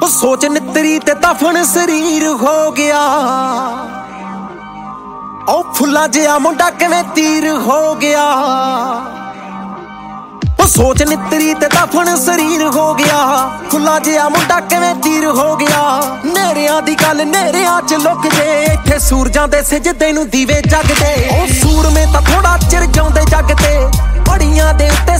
ਸੋਚ ਨਿਤਰੀ ਤੇ ਦਫਨ ਸਰੀਰ ਹੋ ਗਿਆ। ਉਹ ਫੁੱਲਾ ਜਿਹਾ ਮੁੰਡਾ ਕਿਵੇਂ ਤੀਰ ਹੋ ਗਿਆ। ਉਹ ਸੋਚ ਨਿਤਰੀ ਤੇ ਦਫਨ ਸਰੀਰ ਹੋ ਗਿਆ। ਫੁੱਲਾ ਜਿਹਾ ਮੁੰਡਾ ਕਿਵੇਂ ਤੀਰ ਹੋ ਗਿਆ। ਨੇਰਿਆਂ ਦੀ ਗੱਲ ਨੇਰਿਆਂ ਚ ਲੁਕ ਜੇ। ਇੱਥੇ ਸੂਰਜਾਂ ਦੇ ਸਿਜਦੇ ਨੂੰ ਦੀਵੇ ਜਗਦੇ। ਉਹ ਸੂਰਮੇ ਤਾਂ ਥੋੜਾ ਚਿਰ ਜਾਉਂਦੇ ਜੱਗ ਤੇ। ਪੜੀਆਂ ਦੇ ਉੱਤੇ